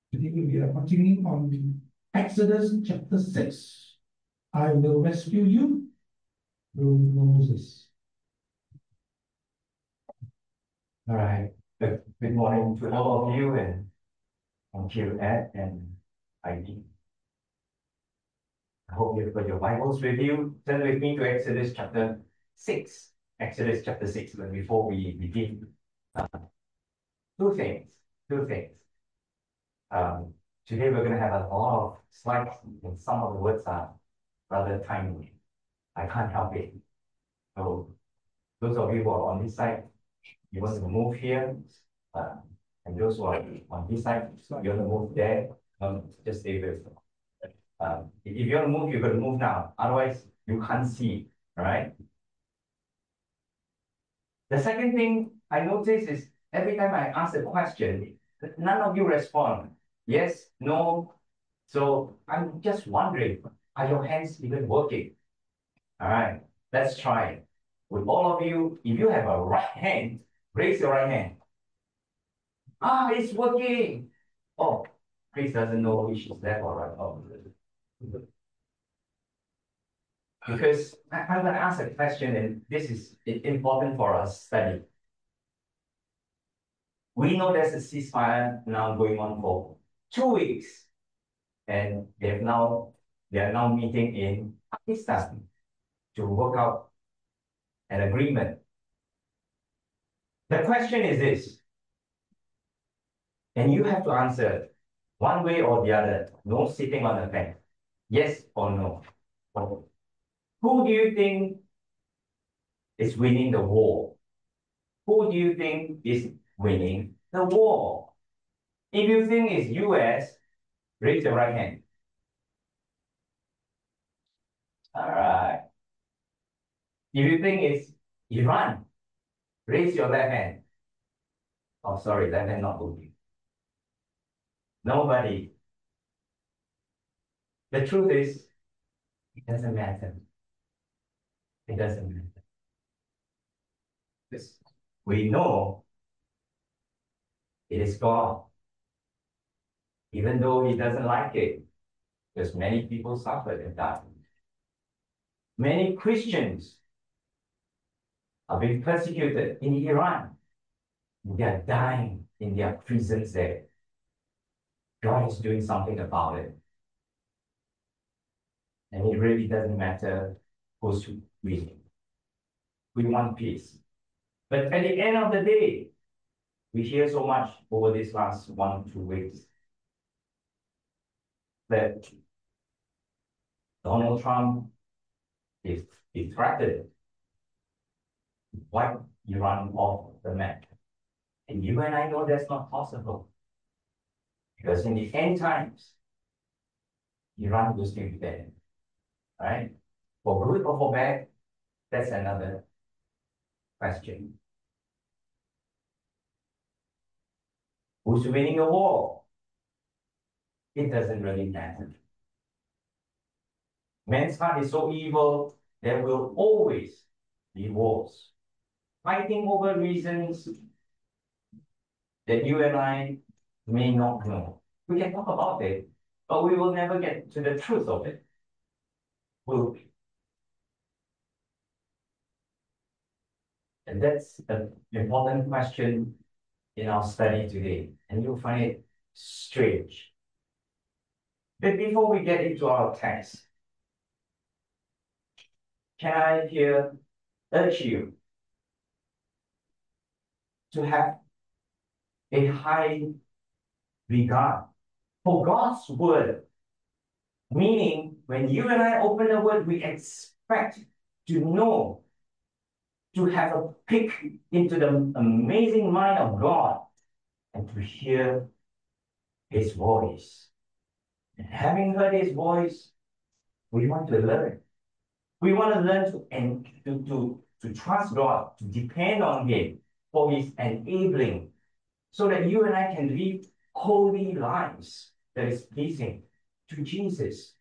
Today we are continuing on Exodus chapter 6. I will rescue you through Moses. All right. Good morning to all of you, and thank you, Ed and Heidi. I hope you've got your Bibles with you. Turn with me to Exodus chapter 6. Exodus chapter 6. But before we begin, two things. Two things. Today we're going to have a lot of slides, and some of the words are rather tiny. I can't help it. So those of you who are on this side, you want to move here, and those who are on this side, you want to move there, just stay with. If you want to move, you're going to move now. Otherwise, you can't see. All right. The second thing I notice is every time I ask a question, none of you respond. Yes, no. So I'm just wondering, are your hands even working? All right. Let's try. With all of you, if you have a right hand, raise your right hand. Ah, it's working. Oh, Chris doesn't know which is left or right. Oh, because I'm going to ask a question, and this is important for us study. We know there's a ceasefire now going on for 2 weeks, and they are now meeting in Pakistan to work out an agreement. The question is this, and you have to answer one way or the other. No sitting on the fence. Yes or no. Who do you think is winning the war? Who do you think is winning the war? If you think it's US, raise your right hand. All right. If you think it's Iran, raise your left hand. Oh, sorry, left hand not moving. Nobody. The truth is, it doesn't matter. It doesn't matter. Because we know it is God. Even though he doesn't like it, because many people suffered and died. Many Christians are being persecuted in Iran. They are dying in their prisons there. God is doing something about it. And it really doesn't matter who's winning. We want peace. But at the end of the day, we hear so much over these last 1 2 weeks that Donald Trump is threatened to wipe Iran off the map. And you and I know that's not possible. Because in the end times, Iran will still be there. Right? For good or for bad, that's another question. Who's winning the war? It doesn't really matter. Man's heart is so evil, there will always be wars. Fighting over reasons that you and I may not know. We can talk about it, but we will never get to the truth of it. Will we? And that's an important question in our study today, and you'll find it strange. But before we get into our text, can I here urge you to have a high regard for God's word? Meaning, when you and I open the word, we expect to know, to have a peek into the amazing mind of God and to hear his voice. And having heard his voice, we want to learn. We want to learn to trust God, to depend on him for his enabling, so that you and I can live holy lives that is pleasing to Jesus.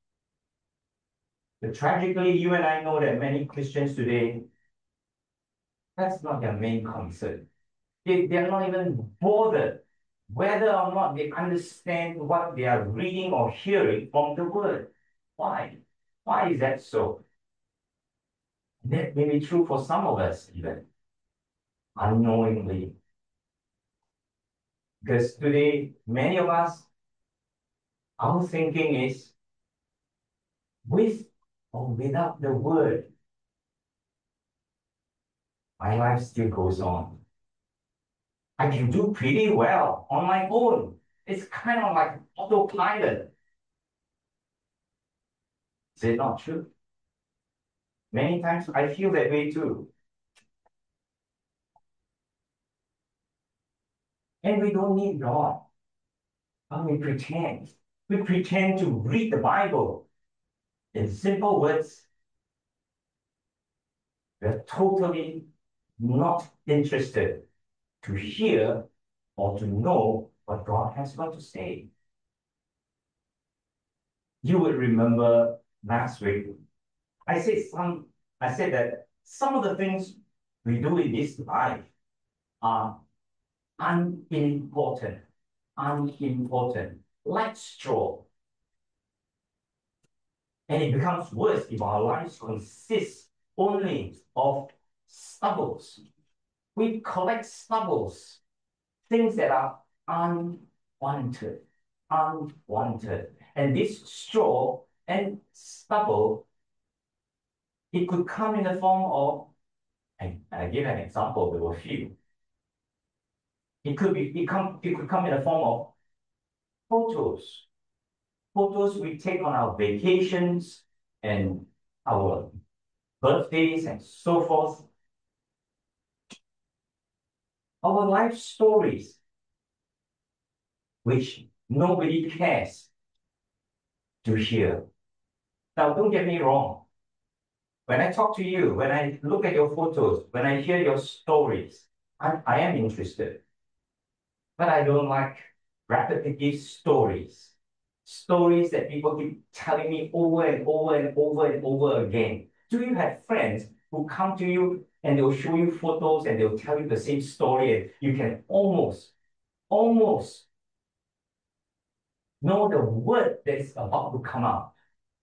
But tragically, you and I know that many Christians today, that's not their main concern. They're not even bothered whether or not they understand what they are reading or hearing from the word. Why? Why is that so? That may be true for some of us, even unknowingly. Because today, many of us, our thinking is with or without the word, my life still goes on. I can do pretty well on my own. It's kind of like autopilot. Is it not true? Many times I feel that way too. And we don't need God. But we pretend. We pretend to read the Bible. In simple words, we're totally not interested to hear or to know what God has got to say. You would remember last week, I said that some of the things we do in this life are unimportant, like straw. And it becomes worse if our lives consist only of stubbles. We collect stubbles, things that are unwanted. And this straw and stubble, it could come in the form of, I give an example, there were a few. It could come in the form of photos. Photos we take on our vacations and our birthdays and so forth. Our life stories, which nobody cares to hear. Now, don't get me wrong. When I talk to you, when I look at your photos, when I hear your stories, I am interested. But I don't like repetitive stories. Stories that people keep telling me over and over and over and over again. Do you have friends who come to you and they'll show you photos and they'll tell you the same story and you can almost know the word that is about to come out?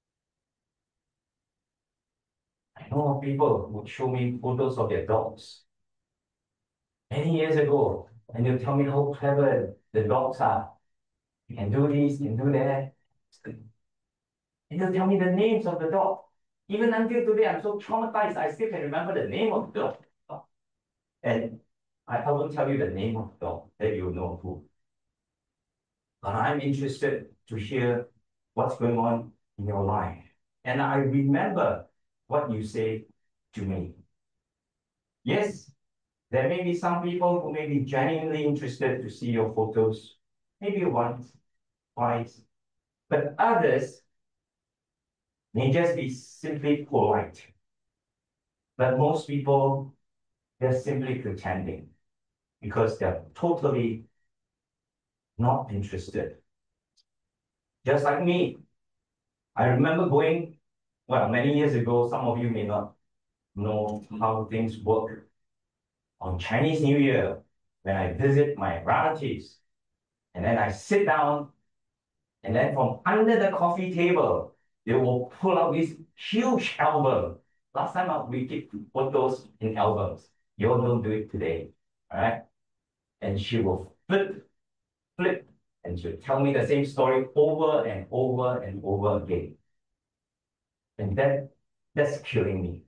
I know of people who would show me photos of their dogs many years ago, and they'll tell me how clever the dogs are. You can do this, you can do that. And they'll tell me the names of the dog. Even until today, I'm so traumatized, I still can remember the name of the dog. And I won't tell you the name of the dog, that you know who. But I'm interested to hear what's going on in your life. And I remember what you say to me. Yes, there may be some people who may be genuinely interested to see your photos, maybe once, twice, but others may just be simply polite. But most people, they're simply pretending because they're totally not interested. Just like me, I remember going, well, many years ago, some of you may not know how things work. On Chinese New Year, when I visit my relatives, and then I sit down, and then from under the coffee table, they will pull out this huge album. Last time we keep photos in albums. You all don't do it today, all right? And she will flip, and she'll tell me the same story over and over and over again. And that's killing me.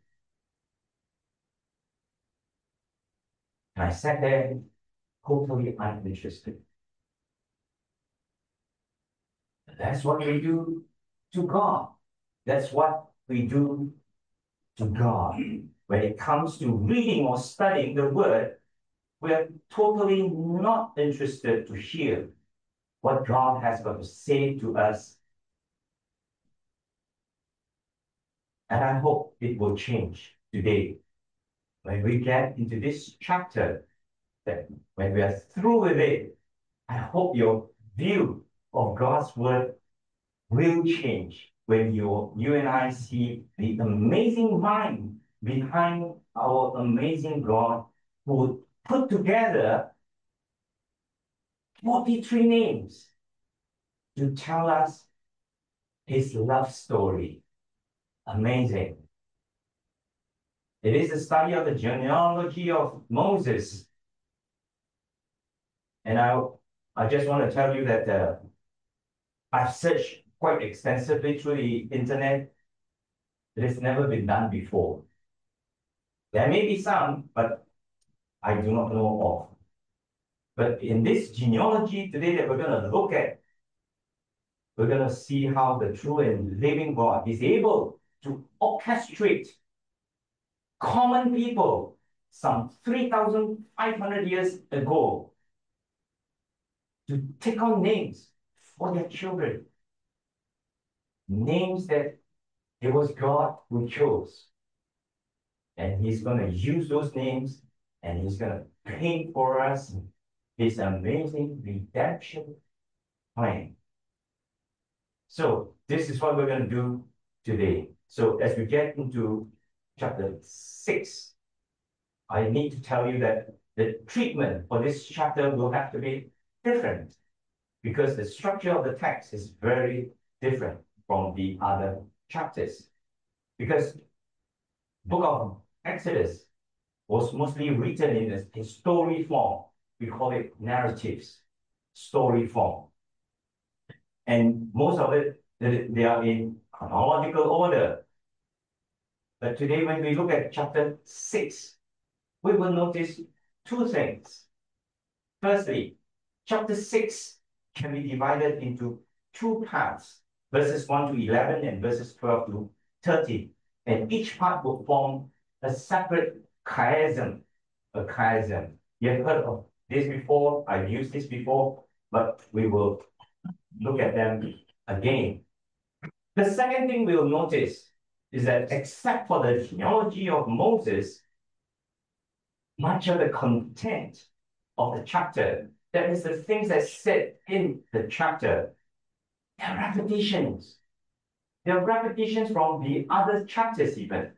And I sat there totally uninterested. That's what we do to God. That's what we do to God. When it comes to reading or studying the word, we're totally not interested to hear what God has got to say to us. And I hope it will change today. When we get into this chapter, that when we are through with it, I hope your view of God's word will change when you and I see the amazing mind behind our amazing God who put together 43 names to tell us his love story. Amazing. It is the study of the genealogy of Moses. And I just want to tell you that I've searched quite extensively through the internet. It has never been done before. There may be some, but I do not know of. But in this genealogy today that we're going to look at, we're going to see how the true and living God is able to orchestrate common people some 3,500 years ago to take on names for their children. Names that it was God who chose. And he's going to use those names and he's going to paint for us his amazing redemption plan. So this is what we're going to do today. So as we get into chapter 6, I need to tell you that the treatment for this chapter will have to be different because the structure of the text is very different from the other chapters. Because book of Exodus was mostly written in story form. We call it narratives, story form. And most of it, they are in chronological order. But today, when we look at chapter 6, we will notice two things. Firstly, chapter 6 can be divided into two parts, verses 1 to 11 and verses 12 to 13. And each part will form a separate chiasm, a chiasm. You have heard of this before, I've used this before, but we will look at them again. The second thing we'll notice is that except for the genealogy of Moses, much of the content of the chapter, that is the things that said in the chapter, they are repetitions. They are repetitions from the other chapters even.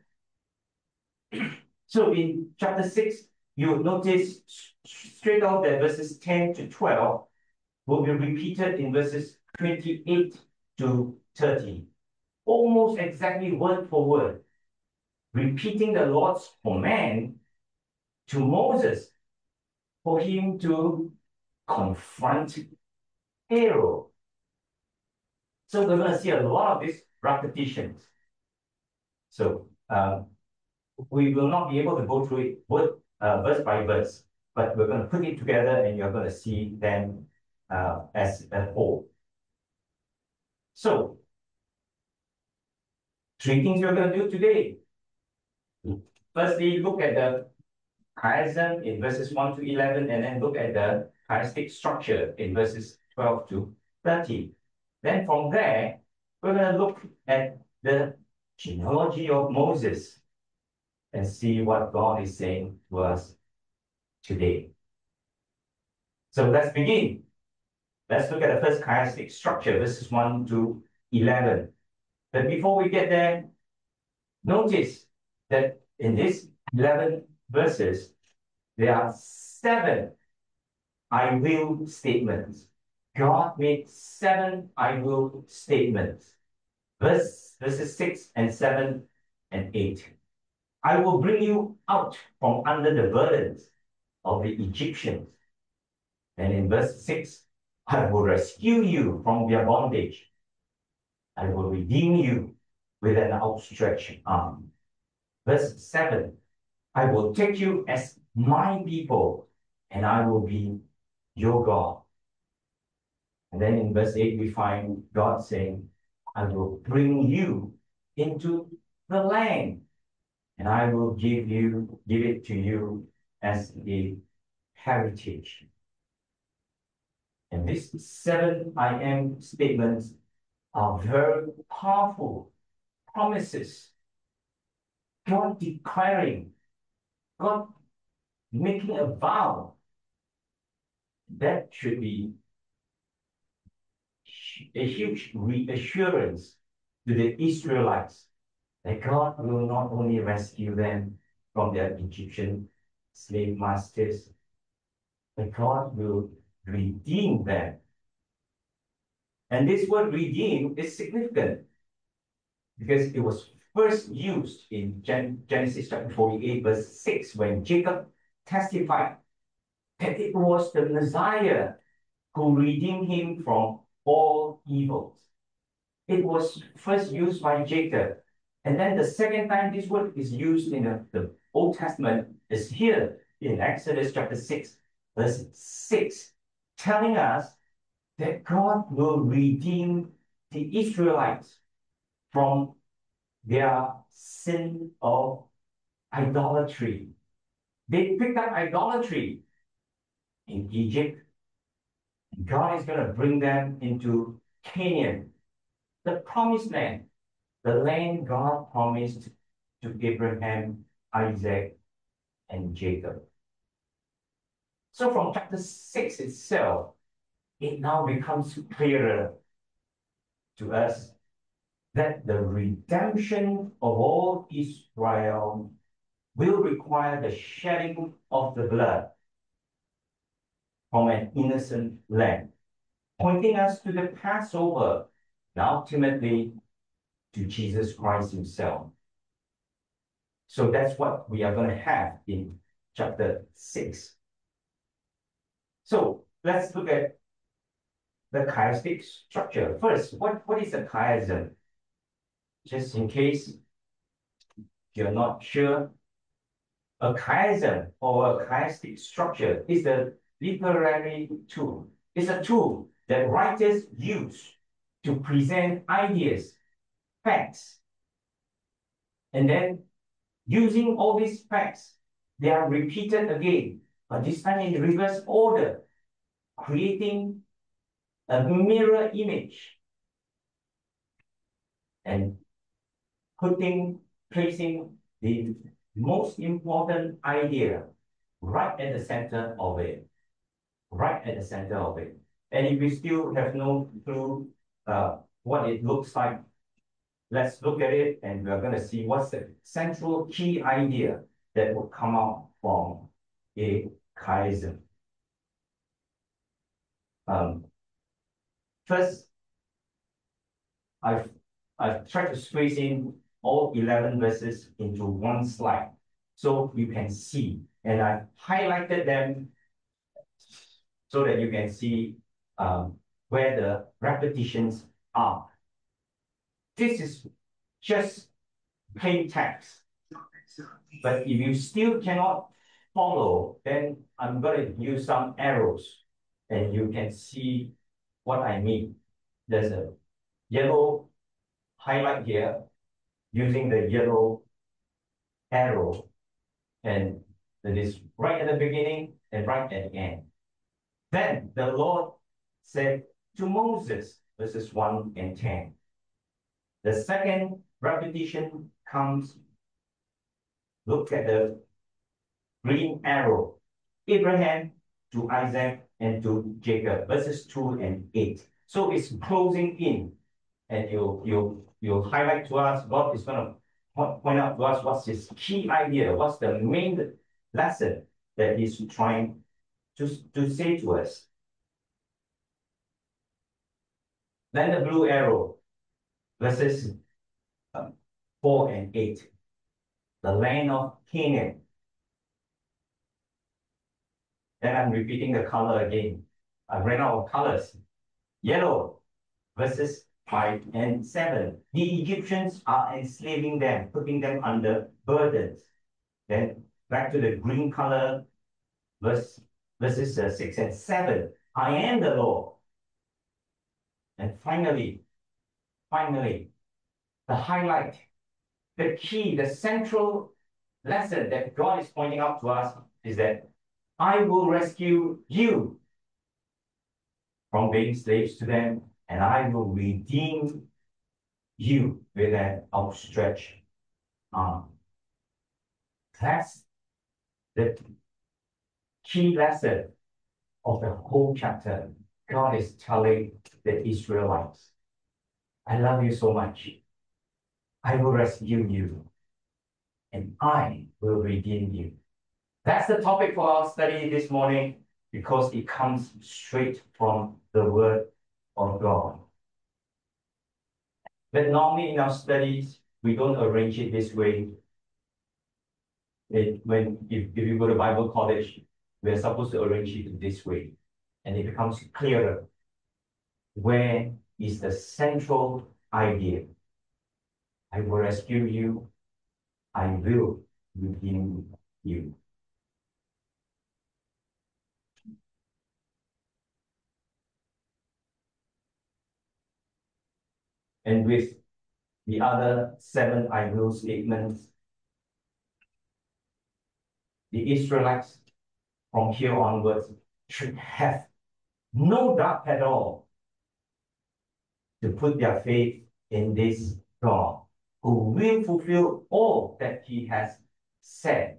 So in chapter 6, you will notice straight off that verses 10 to 12 will be repeated in verses 28 to 30. Almost exactly word for word, repeating the Lord's command to Moses for him to confront Pharaoh. So we're going to see a lot of these repetitions. So we will not be able to go through it verse by verse, but we're going to put it together and you're going to see them as a whole. So, three things we're going to do today. Firstly, look at the chiasm in verses 1 to 11, and then look at the chiastic structure in verses 12 to 13. Then from there, we're going to look at the genealogy of Moses and see what God is saying to us today. So let's begin. Let's look at the first chiastic structure, verses 1 to 11. But before we get there, notice that in these 11 verses, there are 7 I will statements. God made 7 I will statements. Verses 6 and 7 and 8. I will bring you out from under the burdens of the Egyptians. And in verse 6, I will rescue you from their bondage. I will redeem you with an outstretched arm. Verse 7, I will take you as my people, and I will be your God. And then in verse 8, we find God saying, I will bring you into the land, and I will give it to you as a heritage. And these 7 I am statements are very powerful promises. God declaring, God making a vow. That should be a huge reassurance to the Israelites that God will not only rescue them from their Egyptian slave masters, but God will redeem them. And this word redeem is significant because it was first used in Genesis chapter 48, verse 6, when Jacob testified that it was the Messiah who redeemed him from all evils. It was first used by Jacob. And then the second time this word is used in the Old Testament is here in Exodus chapter 6, verse 6, telling us that God will redeem the Israelites from their sin of idolatry. They picked up idolatry in Egypt. God is going to bring them into Canaan, the promised land, the land God promised to Abraham, Isaac, and Jacob. So from chapter 6 itself, it now becomes clearer to us that the redemption of all Israel will require the shedding of the blood from an innocent lamb, pointing us to the Passover, and ultimately to Jesus Christ himself. So that's what we are going to have in chapter 6. So let's look at the chiastic structure. First, what is a chiasm? Just in case you're not sure, a chiasm or a chiastic structure is a literary tool. It's a tool that writers use to present ideas, facts, and then using all these facts, they are repeated again, but this time in reverse order, creating a mirror image and placing the most important idea right at the center of it. Right at the center of it. And if we still have no clue what it looks like, let's look at it and we're going to see what's the central key idea that will come out from a chiasm. First, I've tried to squeeze in all 11 verses into one slide so you can see. And I highlighted them so that you can see where the repetitions are. This is just plain text. But if you still cannot follow, then I'm going to use some arrows and you can see what I mean. There's a yellow highlight here using the yellow arrow, and it is right at the beginning and right at the end. Then the Lord said to Moses, verses 1 and 10. The second repetition comes, look at the green arrow, Abraham to Isaac and to Jacob, verses 2 and 8. So it's closing in, and you'll highlight to us, God is going to point out to us what's his key idea, what's the main lesson that he's trying to say to us. Then the blue arrow, verses 4 and 8. The land of Canaan. Then I'm repeating the color again. I ran out of colors. Yellow, verses 5 and 7. The Egyptians are enslaving them, putting them under burdens. Then back to the green color, verses 6 and 7. I am the Lord. And finally, the highlight, the key, the central lesson that God is pointing out to us is that I will rescue you from being slaves to them, and I will redeem you with an outstretched arm. That's the key lesson of the whole chapter. God is telling the Israelites, I love you so much. I will rescue you, and I will redeem you. That's the topic for our study this morning. because it comes straight from the Word of God. But normally in our studies, we don't arrange it this way. If you go to Bible college, we are supposed to arrange it this way. And it becomes clearer where is the central idea. I will rescue you. I will redeem you. And with the other 7 I will statements, the Israelites from here onwards should have no doubt at all to put their faith in this God who will fulfill all that he has said.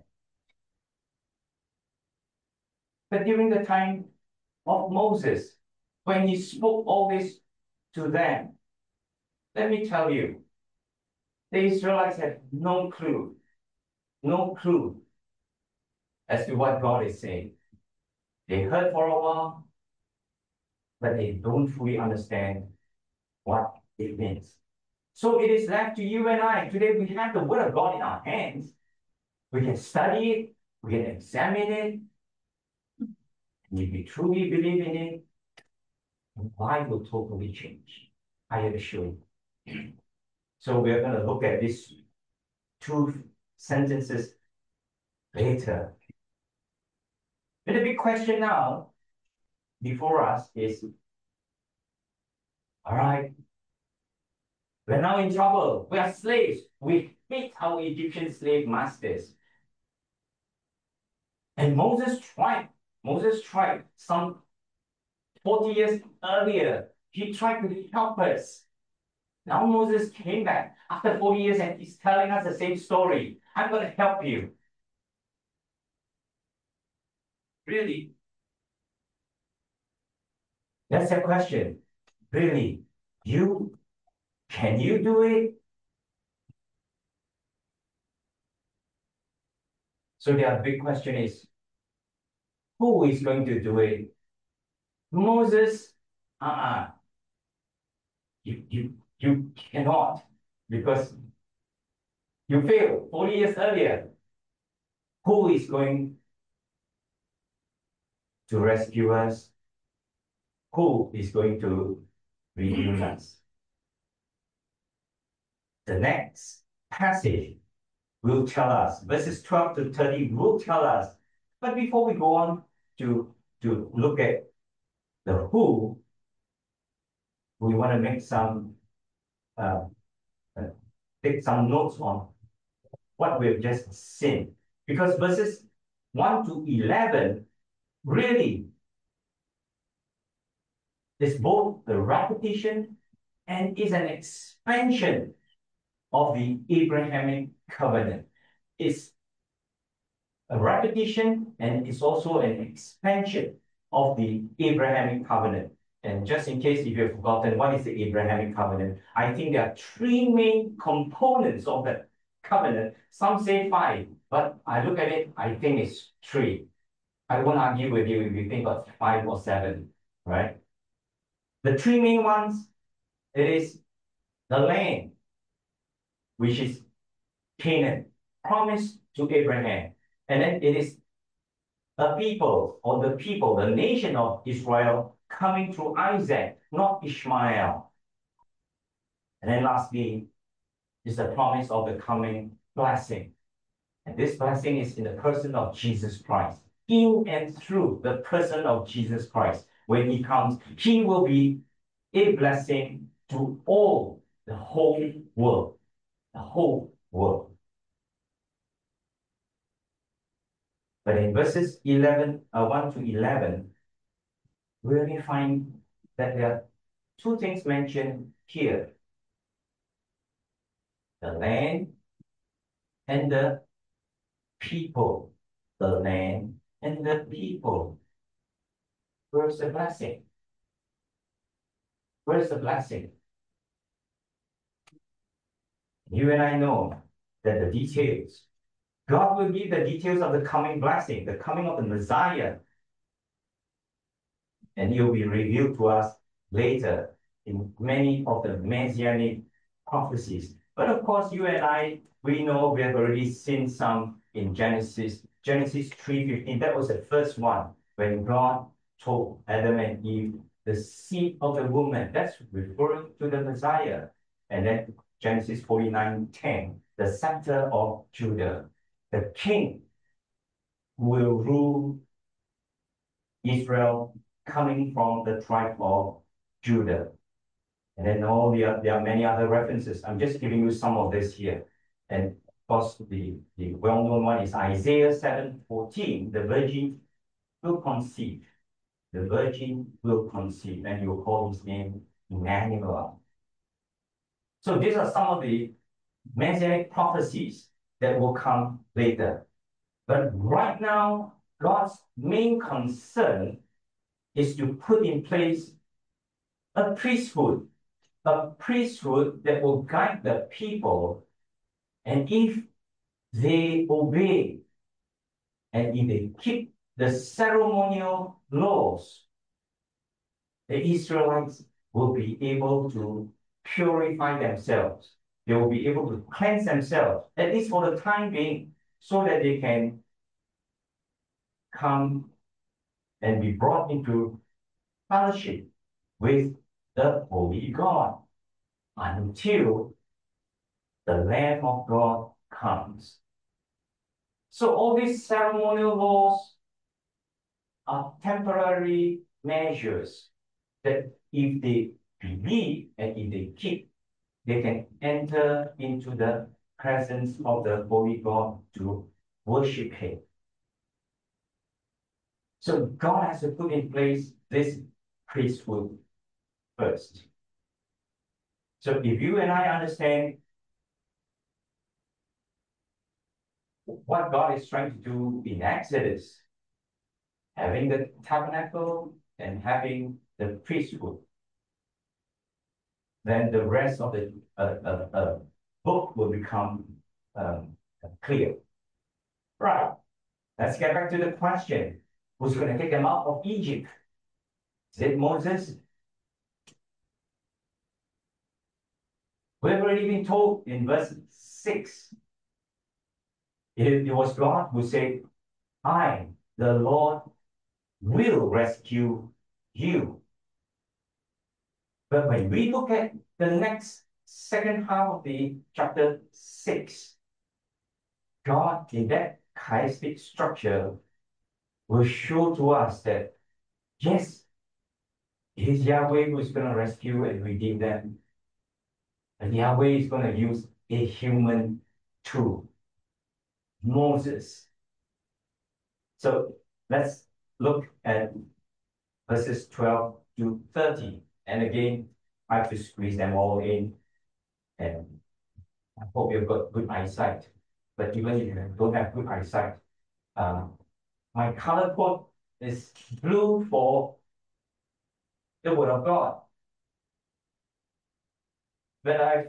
But during the time of Moses, when he spoke all this to them, let me tell you, the Israelites had no clue as to what God is saying. They heard for a while, but they don't fully understand what it means. So it is left to you and I. Today we have the Word of God in our hands. We can study it, we can examine it, and if we truly believe in it, life will totally change. I assure you. So we're going to look at these 2 sentences later. But the big question now before us is, all right, we're now in trouble. We are slaves. We hate our Egyptian slave masters. And Moses tried some 40 years earlier. He tried to help us. Now Moses came back after 40 years and he's telling us the same story. I'm going to help you. Really? That's the question. Really? Can you do it? So the big question is, who is going to do it? Moses? You cannot, because you failed 40 years earlier. Who is going to rescue us? Who is going to redeem us? The next passage will tell us, verses 12 to 30 will tell us. But before we go on to look at the who, we want to make take some notes on what we've just seen. Because verses 1 to 11 really is both the repetition and is an expansion of the Abrahamic covenant. It's a repetition and it's also an expansion of the Abrahamic covenant. And just in case if you've forgotten, what is the Abrahamic covenant? I think there are 3 main components of the covenant. Some say 5, but I look at it, I think it's 3. I won't argue with you if you think of 5 or 7, right? The 3 main ones, it is the land, which is Canaan, promised to Abraham. And then it is a people, or the nation of Israel coming through Isaac, not Ishmael. And then lastly is the promise of the coming blessing. And this blessing is in the person of Jesus Christ. In and through the person of Jesus Christ. When he comes, he will be a blessing to all, the whole world. The whole world. But in verses 1 to 11, we only find that there are 2 things mentioned here. The land and the people. The land and the people. Where's the blessing? Where's the blessing? You and I know that the details, God will give the details of the coming blessing, the coming of the Messiah. and it will be revealed to us later in many of the messianic prophecies. But of course, you and I, we know we have already seen some in Genesis. Genesis 3:15, that was the first one when God told Adam and Eve, the seed of the woman, that's referring to the Messiah. And then Genesis 49:10, the scepter of Judah, the king who will rule Israel coming from the tribe of Judah. And then there are many other references. I'm just giving you some of this here. And of course, the well-known one is Isaiah 7:14, the virgin will conceive. The virgin will conceive, and you will call his name Emmanuel. So these are some of the messianic prophecies that will come later. But right now, God's main concern is to put in place a priesthood that will guide the people. And if they obey and if they keep the ceremonial laws, the Israelites will be able to purify themselves. They will be able to cleanse themselves, at least for the time being, so that they can come and be brought into fellowship with the Holy God until the Lamb of God comes. So all these ceremonial laws are temporary measures that if they believe and if they keep, they can enter into the presence of the Holy God to worship Him. So God has to put in place this priesthood first. So if you and I understand what God is trying to do in Exodus, having the tabernacle and having the priesthood, then the rest of the book will become clear. Right. Let's get back to the question. Who's going to take them out of Egypt? Is it Moses? We've already been told in verse 6. It was God who said, I, the Lord, will rescue you. But when we look at the next second half of the chapter 6, God, in that chiastic structure, will show to us that, yes, it is Yahweh who is going to rescue and redeem them. And Yahweh is going to use a human tool, Moses. So let's look at verses 12 to 13. And again, I have to squeeze them all in. And I hope you've got good eyesight. But even if you don't have good eyesight, my color code is blue for the Word of God. But I've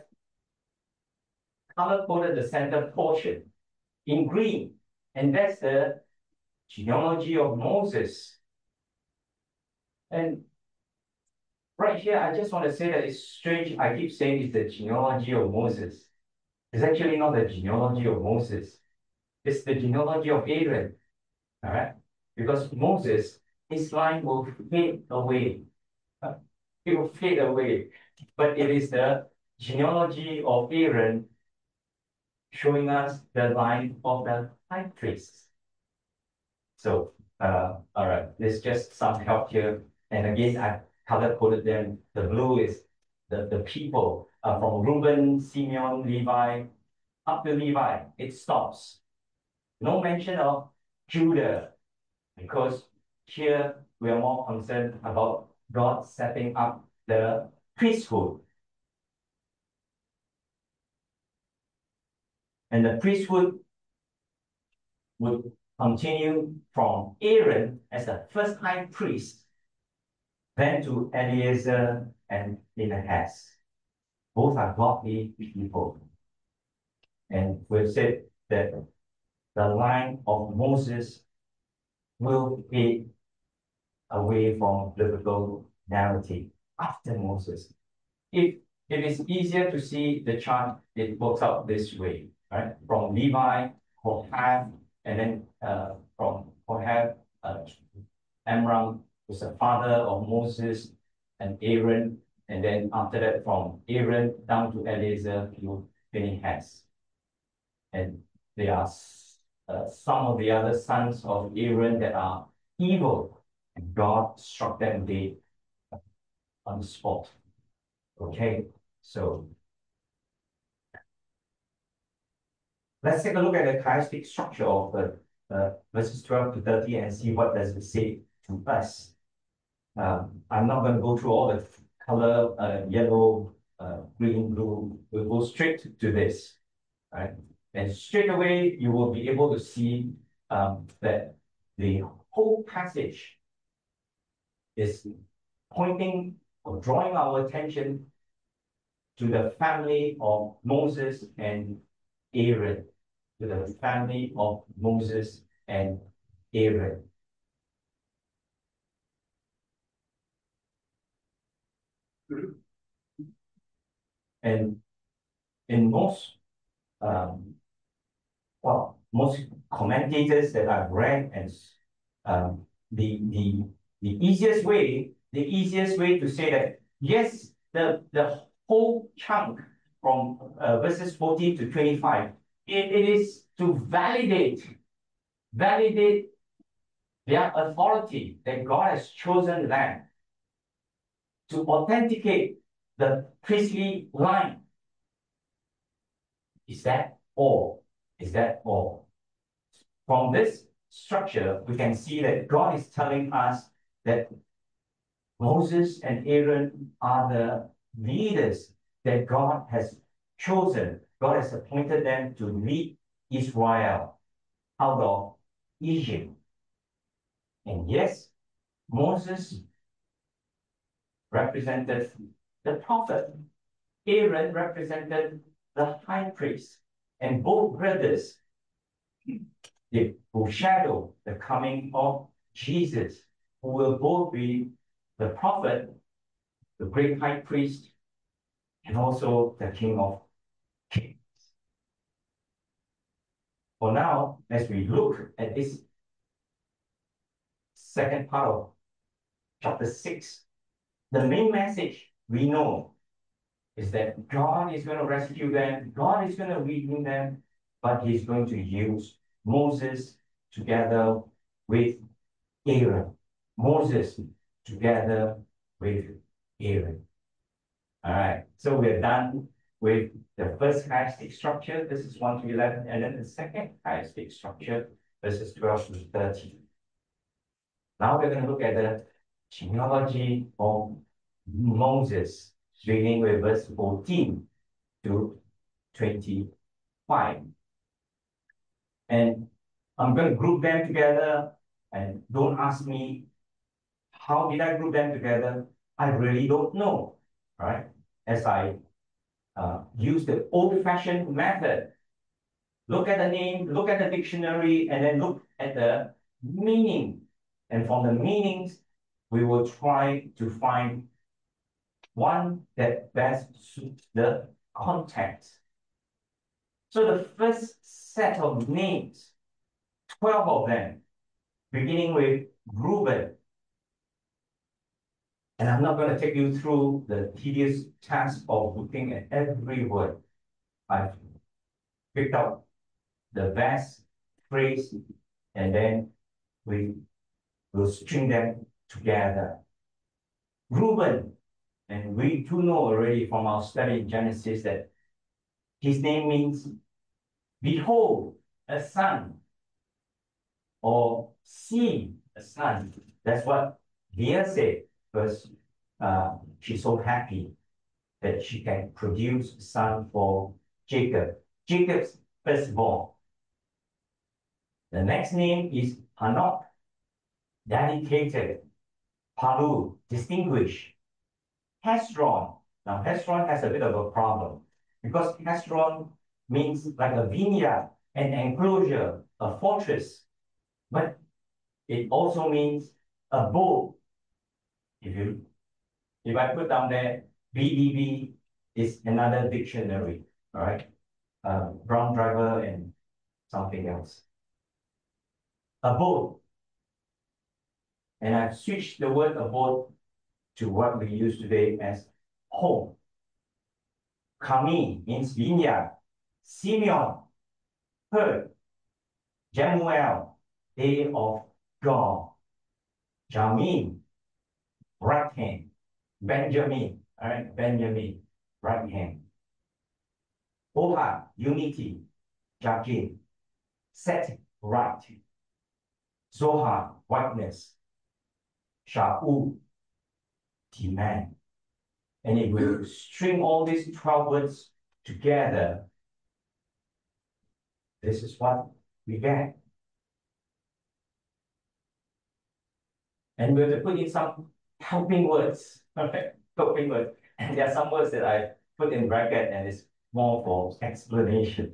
color coded the center portion in green, and that's the genealogy of Moses. And right here, I just want to say that it's strange. I keep saying it's the genealogy of Moses. It's actually not the genealogy of Moses. It's the genealogy of Aaron. All right? Because Moses, his line will fade away. It will fade away. But it is the genealogy of Aaron showing us the line of the high priest. So, all right, there's just some help here. And again, I color-coded them. The blue is the people from Reuben, Simeon, Levi, up to Levi. It stops. No mention of Judah, because here we are more concerned about God setting up the priesthood. And the priesthood would continue from Aaron as the first high priest, then to Eleazar and Phinehas. Both are godly people. And we've said that the line of Moses will fade away from biblical narrative after Moses. If it is easier to see the chart, it works out this way, right? From Levi, Kohath, and then from Kohath, Amram was the father of Moses and Aaron, and then after that, from Aaron down to Eleazar to Phinehas. And there are some of the other sons of Aaron that are evil, and God struck them dead on the spot. Okay, so let's take a look at the chiastic structure of the verses 12 to 30 and see what does it say to us. I'm not going to go through all the color, yellow, green, blue. We'll go straight to this, right? And straight away, you will be able to see that the whole passage is pointing or drawing our attention to the family of Moses and Aaron, to the family of Moses and Aaron. And in most, most commentators that I've read, and the easiest way to say that yes, the whole chunk from verses 14 to 25, it is to validate their authority that God has chosen them to authenticate the priestly line. Is that all? Is that all? From this structure, we can see that God is telling us that Moses and Aaron are the leaders that God has chosen. God has appointed them to lead Israel out of Egypt. And yes, Moses represented the prophet. Aaron represented the high priest. And both brothers, they foreshadow the coming of Jesus, who will both be the prophet, the great high priest, and also the King of Kings. For now, as we look at this second part of chapter 6, the main message we know is that God is going to rescue them, God is going to redeem them, but he's going to use Moses together with Aaron. Moses together with Aaron. All right, so we're done with the first chiastic structure. This is 1 to 11, and then the second chiastic structure, verses 12 to 13. Now we're going to look at the genealogy of Moses, beginning with verse 14 to 25. And I'm going to group them together, and don't ask me how did I group them together. I really don't know, right? As I use the old-fashioned method, look at the name, look at the dictionary, and then look at the meaning. And from the meanings, we will try to find one that best suits the context. So the first set of names, 12 of them, beginning with Reuben. And I'm not going to take you through the tedious task of looking at every word. I've picked out the best phrase, and then we will string them together. Reuben, and we do know already from our study in Genesis that his name means, behold, a son, or see a son. That's what Leah said, because she's so happy that she can produce a son for Jacob. Jacob's firstborn. The next name is Hanok, dedicated. Palu, distinguished. Hezron. Now, Hezron has a bit of a problem because Hezron means like a vineyard, an enclosure, a fortress. But it also means abode, If I put down there, BDB is another dictionary, all right? Brown driver and something else. Abode. And I've switched the word abode to what we use today as home. Kami means vineyard. Simeon, herd. Jemuel, day of God. Jamin, right hand. Benjamin, all right, Benjamin, right hand. Ohad, unity. Jakin, set right. Zohar, whiteness. Sha'u, demand. And if we string all these 12 words together, this is what we get. And we have to put in some helping words, okay? Helping words. And there are some words that I put in bracket and it's more for explanation.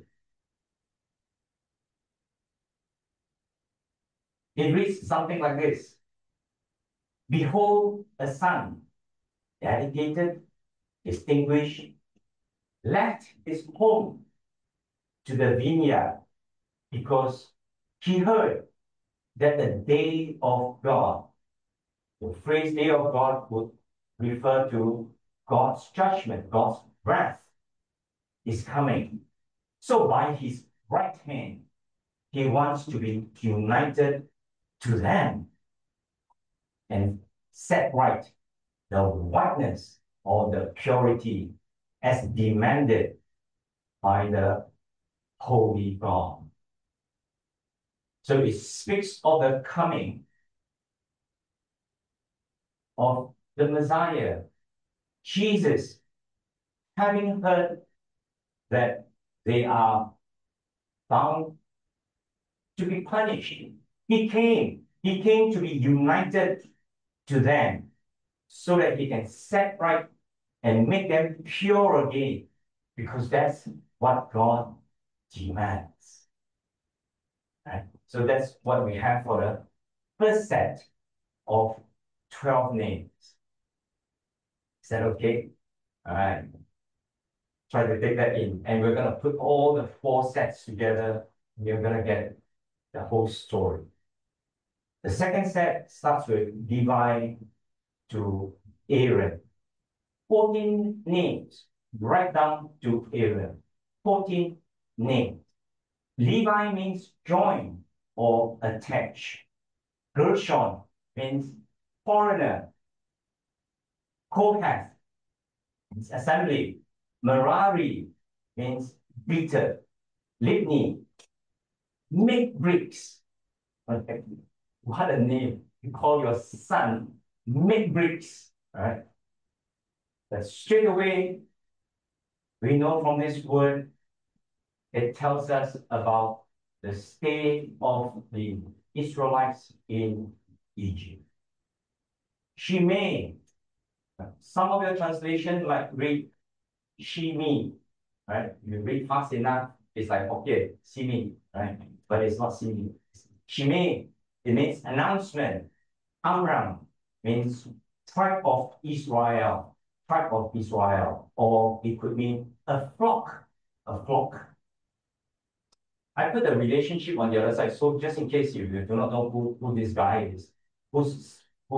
It reads something like this. Behold, a son, dedicated, distinguished, left his home to the vineyard because he heard that the day of God, the phrase day of God would refer to God's judgment, God's wrath is coming. So by his right hand, he wants to be united to them and set right the whiteness or the purity as demanded by the holy God. So it speaks of the coming of the Messiah, Jesus, having heard that they are bound to be punished. He came to be united to them so that he can set right and make them pure again, because that's what God demands. Right? So that's what we have for the first set of 12 names. Is that okay? All right. Try to take that in. And we're going to put all the 4 sets together. And you're going to get the whole story. The second set starts with Levi to Aaron. 14 names, right down to Aaron. 14 names. Levi means join or attach. Gershon means foreigner. Kohath means assembly. Merari means beater. Libni, make bricks. What a name. You call your son make bricks. Right? But straight away, we know from this word, it tells us about the state of the Israelites in Egypt. Shimei. Some of your translation like read Shimi, right? You read fast enough, it's like, okay, Simi, right? But it's not Simi. Shimei, it means announcement. Amram means tribe of Israel, or it could mean a flock, I put the relationship on the other side, so just in case you do not know who this guy is, who's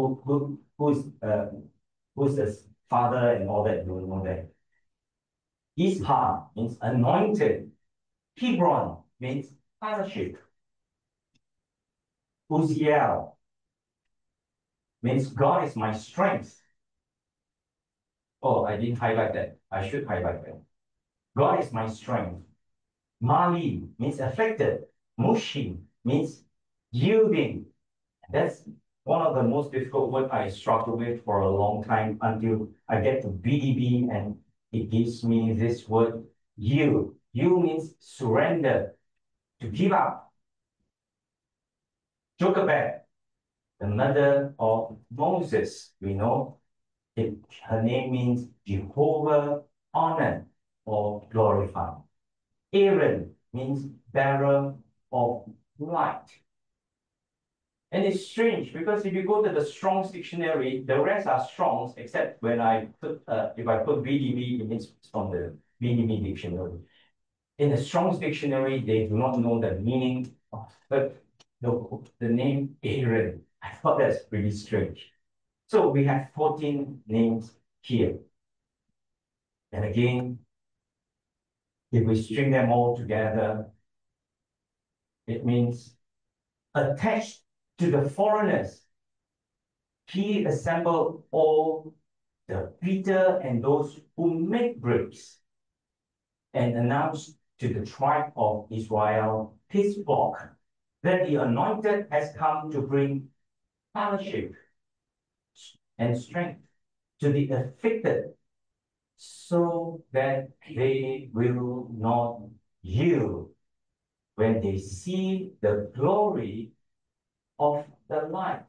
the father and all that, you know that. Ishar means anointed. Hebron means fellowship. Uzziel means God is my strength. Oh, I didn't highlight that. I should highlight that. God is my strength. Mali means affected. Mushi means yielding. That's one of the most difficult words I struggled with for a long time until I get to BDB and it gives me this word yield. Yield means surrender, to give up. Jochebed, the mother of Moses, we know her name means Jehovah honored or glorified. Aaron means bearer of light. And it's strange because if you go to the Strong's dictionary, the rest are Strong's except when I put if I put VDB, it means from the VDB dictionary. In the Strong's dictionary, they do not know the meaning of the name Aaron. I thought that's pretty strange. So we have 14 names here. And again, if we string them all together, it means attached to the foreigners, he assembled all the Peter and those who make bricks and announced to the tribe of Israel, his flock, that the anointed has come to bring fellowship and strength to the afflicted, so that they will not yield when they see the glory of the light.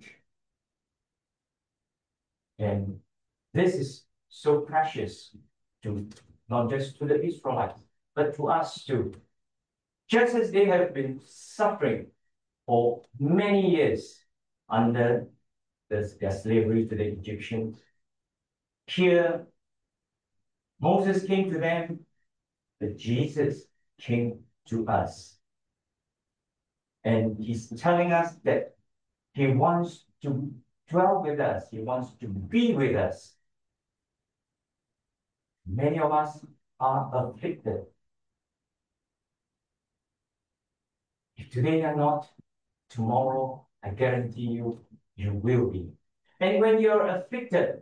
And this is so precious to not just to the Israelites, but to us too. Just as they have been suffering for many years under their slavery to the Egyptians, here Moses came to them, but Jesus came to us. And he's telling us that he wants to dwell with us. He wants to be with us. Many of us are afflicted. If today you're not, tomorrow, I guarantee you, you will be. And when you're afflicted,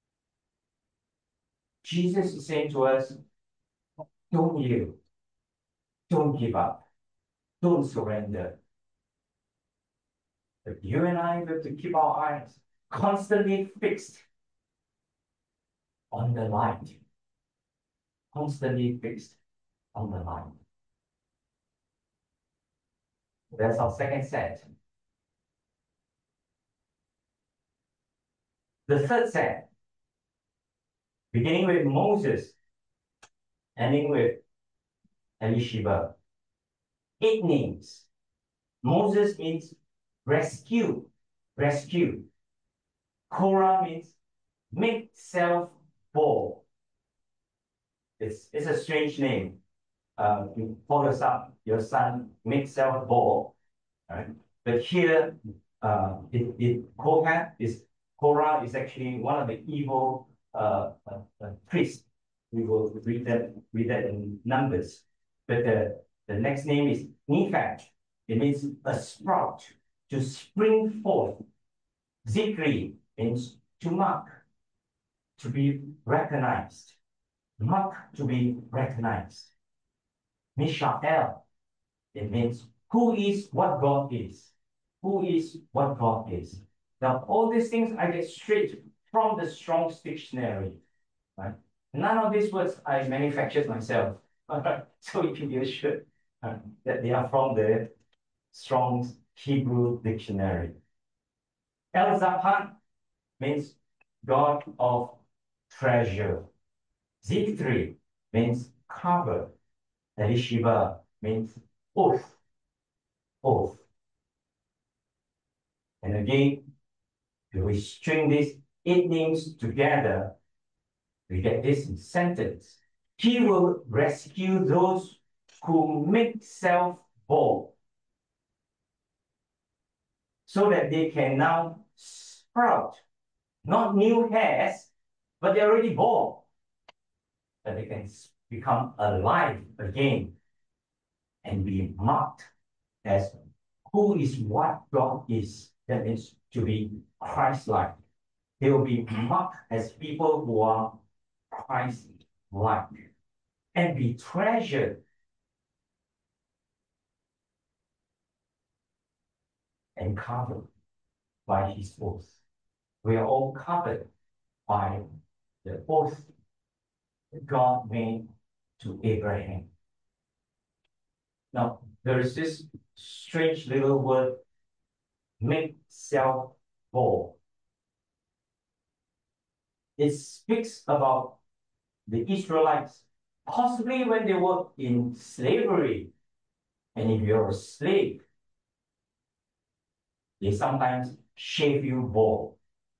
Jesus is saying to us, don't yield. Don't give up. Don't surrender. But you and I have to keep our eyes constantly fixed on the light. Constantly fixed on the light. That's our second set. The third set, beginning with Moses, ending with Elisheba. 8 names. Moses means rescue, rescue. Korah means make self bold. It's a strange name. You follow up your son, make self bold. Right? But here, Korah is actually one of the evil priests. We will read that in Numbers. But the next name is Nephat. It means a sprout, to spring forth. Zikri means to mark, to be recognized. Mark, to be recognized. Mishael, it means who is what God is. Who is what God is. Now, all these things I get straight from the Strong's dictionary. Right? None of these words I manufactured myself. So you can be assured that they are from the Strong's Hebrew dictionary. El-Zaphan means God of treasure. Zikri means cover. Elisheba means oath. Oath. And again, if we string these 8 names together, we get this sentence. He will rescue those who make self bold, so that they can now sprout, not new hairs, but they're already bald, but they can become alive again and be marked as who is what God is. That means to be Christ-like. They will be marked as people who are Christ-like and be treasured and covered by his oath. We are all covered by the oath that God made to Abraham. Now, there is this strange little word, make self bold. It speaks about the Israelites, possibly when they were in slavery. And if you're a slave, They sometimes shave you bald.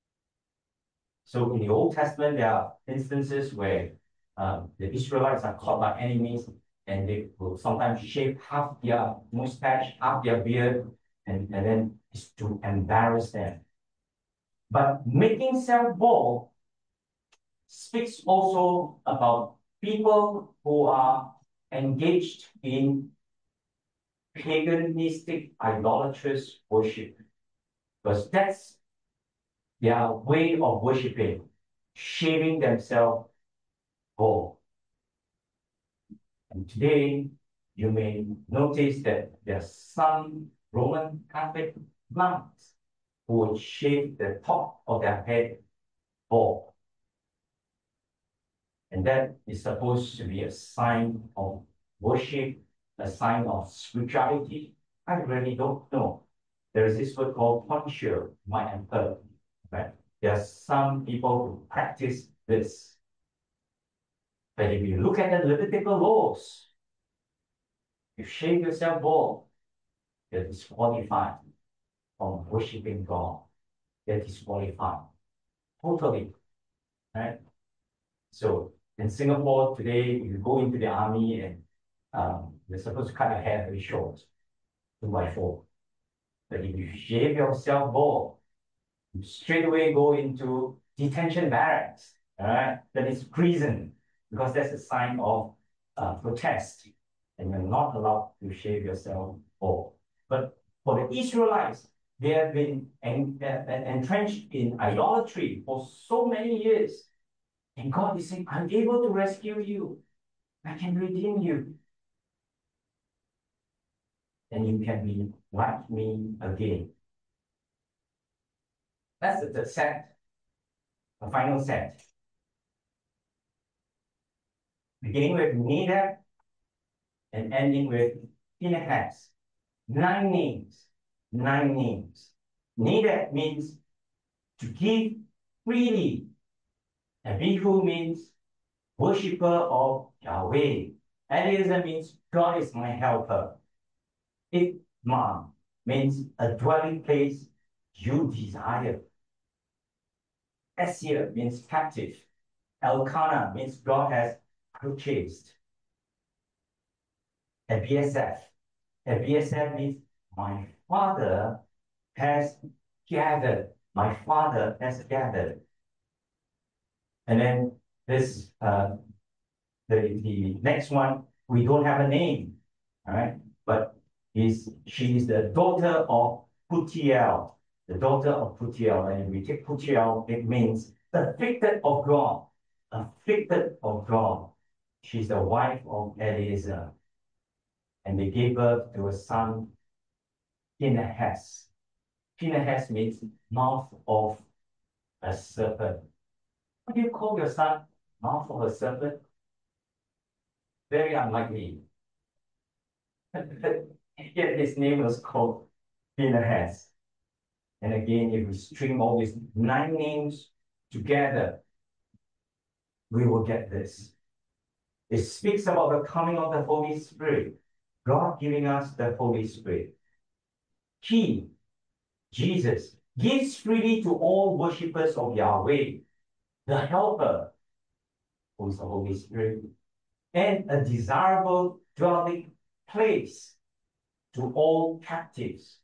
So in the Old Testament, there are instances where the Israelites are caught by enemies and they will sometimes shave half their mustache, half their beard, and then it's to embarrass them. But making self bald speaks also about people who are engaged in paganistic, idolatrous worship, because that's their way of worshiping, shaving themselves bald. And today, you may notice that there are some Roman Catholic monks who would shave the top of their head bald. And that is supposed to be a sign of worship, a sign of spirituality. I really don't know. There is this word called tonsure, you might have heard, right? There are some people who practice this. But if you look at the Levitical laws, you shave yourself bald, you're disqualified from worshiping God. You're disqualified. Totally. Right? So in Singapore today, if you go into the army and you're supposed to cut your hair very short, 2x4. But if you shave yourself bald, you straight away go into detention barracks. All right? That is prison, because that's a sign of protest. And you're not allowed to shave yourself bald. But for the Israelites, they have been entrenched in idolatry for so many years. And God is saying, I'm able to rescue you. I can redeem you. And you can be like me again. That's the third set, the final set. Beginning with Nadab and ending with Phinehas. 9 names. 9 names. Nadab means to give freely. Abihu means worshipper of Yahweh. Eliezer means God is my helper. Itmah means a dwelling place you desire. Esir means captive. Elkanah means God has purchased. Abiasaph. Abiasaph means my father has gathered. My father has gathered. And then this the next one, we don't have a name, all right? But she is the daughter of Putiel, the daughter of Putiel. And if we take Putiel, it means afflicted of God, afflicted of God. She's the wife of Eliezer. And they gave birth to a son, Phinehas. Phinehas means mouth of a serpent. What do you call your son? Mouth of a serpent? Very unlikely. Yet his name was called Phinehas. And again, if we string all these 9 names together, we will get this. It speaks about the coming of the Holy Spirit, God giving us the Holy Spirit. He, Jesus, gives freely to all worshippers of Yahweh, the Helper, who is the Holy Spirit, and a desirable dwelling place to all captives.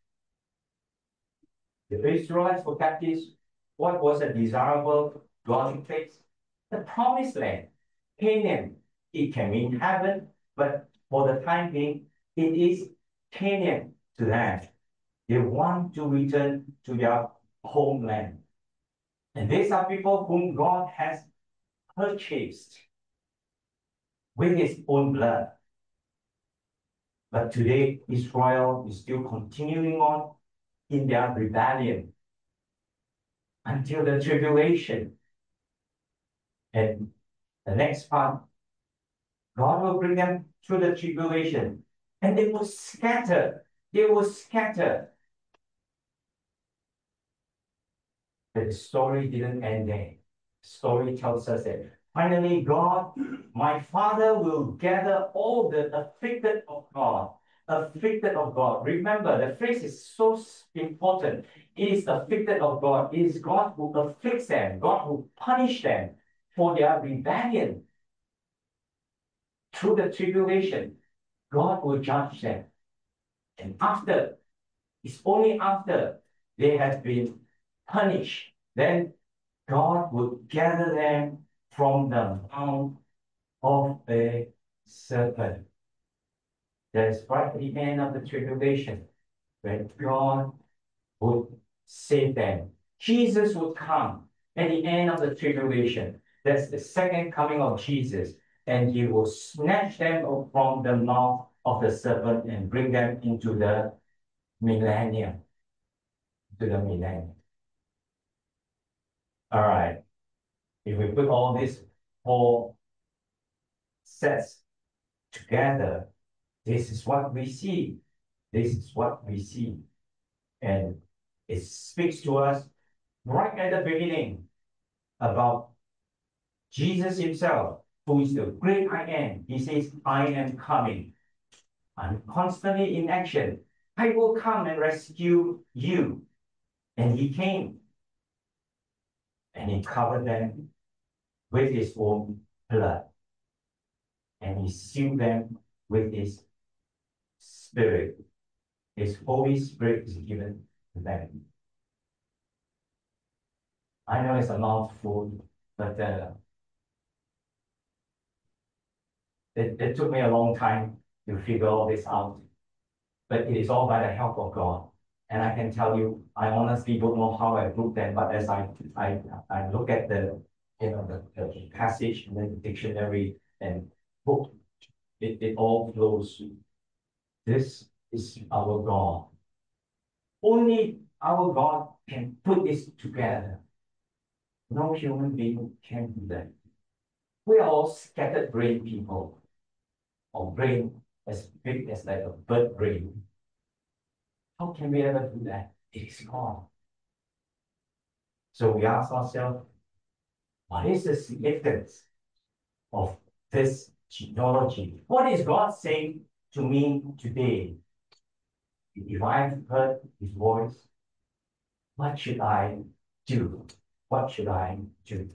The Israelites were captives. What was a desirable dwelling place? The promised land, Canaan. It can mean heaven, but for the time being, it is Canaan to them. They want to return to their homeland. And these are people whom God has purchased with his own blood. But today, Israel is still continuing on in their rebellion until the tribulation. And the next part, God will bring them through the tribulation, and they will scatter. They will scatter. But the story didn't end there. The story tells us that finally, God, my Father, will gather all the afflicted of God, afflicted of God. Remember, the phrase is so important. It is afflicted of God. It is God who afflicts them, God who punishes them for their rebellion. Through the tribulation, God will judge them. And after, it's only after they have been punished, then God would gather them from the mouth of a serpent. That's right at the end of the tribulation, when God would save them. Jesus would come at the end of the tribulation. That's the second coming of Jesus. And he will snatch them from the mouth of the serpent and bring them into the millennium. To the millennium. All right. If we put all these four sets together, this is what we see. This is what we see. And it speaks to us right at the beginning about Jesus himself, who is the great I am. He says, I am coming. I'm constantly in action. I will come and rescue you. And he came. And he covered them with his own blood. And he sealed them with his Spirit. His Holy Spirit is given to them. I know it's a mouthful, but it took me a long time to figure all this out. But it is all by the help of God. And I can tell you, I honestly don't know how I wrote them, but as I look at the the passage and then the dictionary and book, it all flows. This is our God. Only our God can put this together. No human being can do that. We are all scattered brain people, or brain as big as like a bird brain. How can we ever do that? It is God. So we ask ourselves, what is the significance of this genealogy? What is God saying to me today? If I've heard his voice, what should I do? What should I do?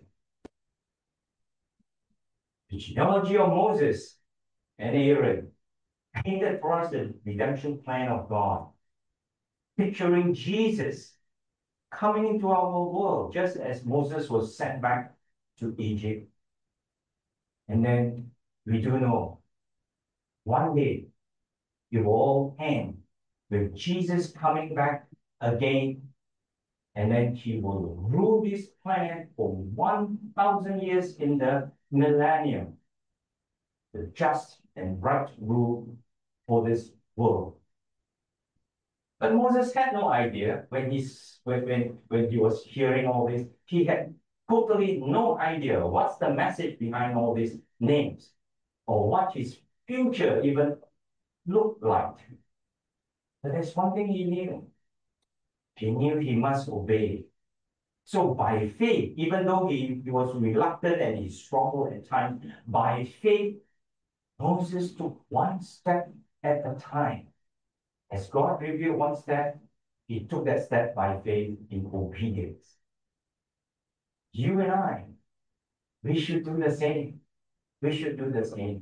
The genealogy of Moses and Aaron painted for us the redemption plan of God, picturing Jesus coming into our world, just as Moses was sent back to Egypt. And then we do know one day it will all end with Jesus coming back again, and then he will rule this planet for 1,000 years in the millennium, the just and right rule for this world. But Moses had no idea when he was hearing all this. He had totally no idea what's the message behind all these names or what his future even looked like. But there's one thing he knew. He knew he must obey. So by faith, even though he was reluctant and he struggled at times, by faith, Moses took one step at a time. As God revealed one step, he took that step by faith in obedience. You and I, we should do the same. We should do the same.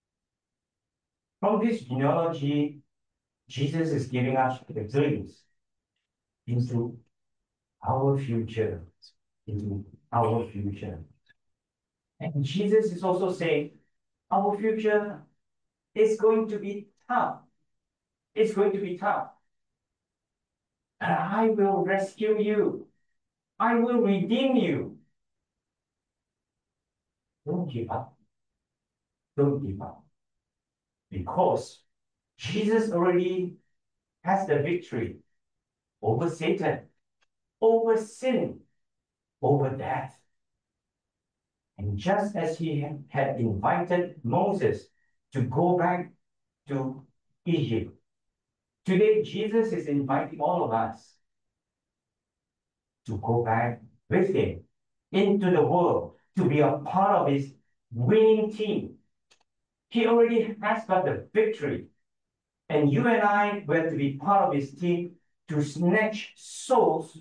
From this genealogy, Jesus is giving us the glimpse into our future. Into our future. And Jesus is also saying, our future is going to be tough. It's going to be tough. And I will rescue you. I will redeem you. Don't give up. Don't give up. Because Jesus already has the victory over Satan, over sin, over death. And just as he had invited Moses to go back to Egypt, today Jesus is inviting all of us to go back with him into the world, to be a part of his winning team. He already has got the victory. And you and I were to be part of his team to snatch souls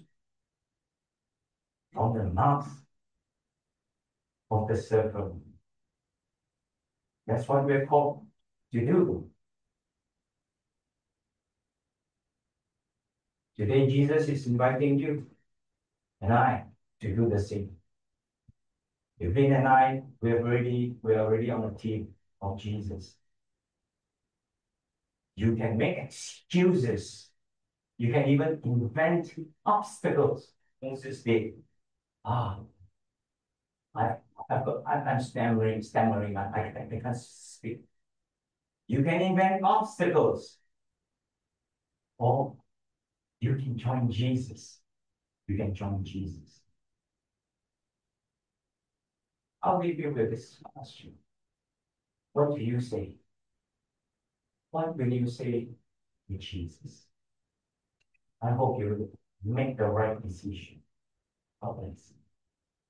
from the mouth of the serpent. That's what we're called to do. Today, Jesus is inviting you and I to do the same. Evelyn and I, we're already on the team of Jesus. You can make excuses. You can even invent obstacles. Moses did. Ah, I'm stammering. I can't speak. You can invent obstacles. Or you can join Jesus. You can join Jesus. I'll leave you with this question. What do you say? What will you say to Jesus? I hope you make the right decision. God bless.